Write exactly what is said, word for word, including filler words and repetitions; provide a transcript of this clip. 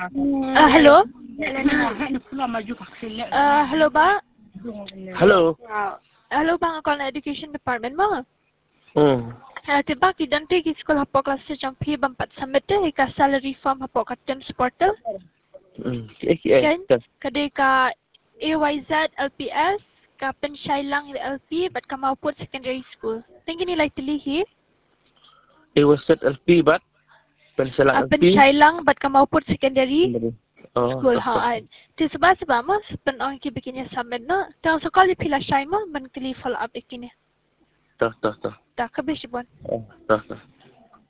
Uh, hello? Uh, hello ba? Hello. Hello ba ang ako na education department mo? Hmm. Uh, tiba kidanti ki school hapo klase jang pi bampat samete ka salary form hapo ka T I M S portal. Hmm. Eh, eh. Kan? Kade ka A Y Z L P S ka pensyay lang L P but ka maupot secondary school. Tingin nila itilihi? It was set L P but pensalang Uh, L P. pensyay lang but ka maupot secondary Oh, school tak, tak. ha. Ti sabah sabah mo penong kibikin niya sa med no. Tang sa kali pila syay mo man kili follow up ikini. Tak, tak, tak. Ta kabisibon. Oh, tak, tak.